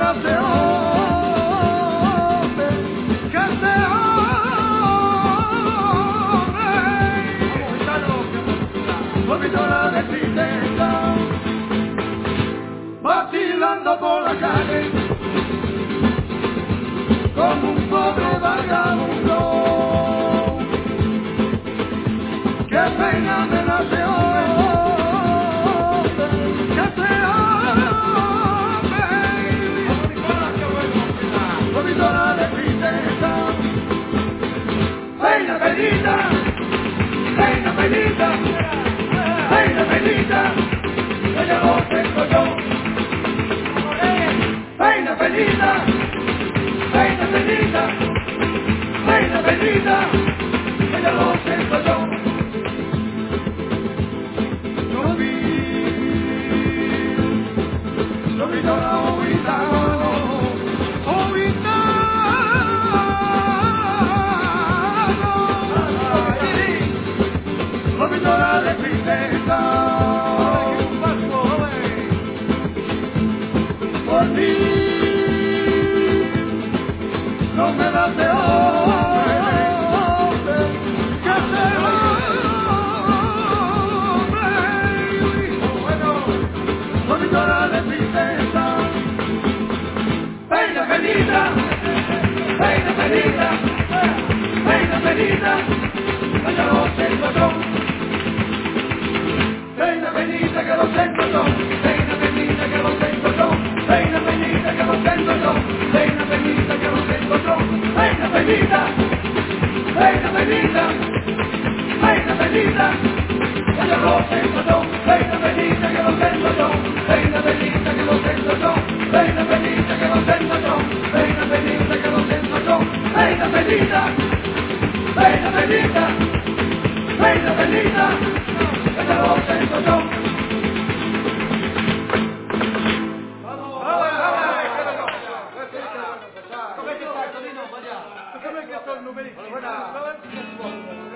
nace hombre, que se hombre, vomitola de tristeza, vacilando por la calle, como un pobre vagabundo, que pena me nace hombre, que se hombre, vomitola de tristeza, reina bendita, reina bendita, reina bendita, ella lo tengo yo, reina bendita, reina bendita, reina bendita, ella lo tengo yo. Lo vi toda ovitano, lo vi toda de tristeza, por ti no me das de hombre, que se hombre, lo vi toda de tristeza, reina bendita, reina bendita, reina bendita, allá lo tengo yo. Reina bendita que lo tengo yo, reina bendita que lo tengo yo, reina bendita que lo tengo yo, reina bendita que lo tengo yo, reina bendita, reina bendita, reina bendita, allá lo tengo yo, reina bendita que lo tengo yo, reina bendita que lo tengo yo, reina bendita que lo tengo yo, reina bendita que lo tengo yo, reina bendita, reina bendita, reina bendita, allá lo tengo yo. Come che sono numeri?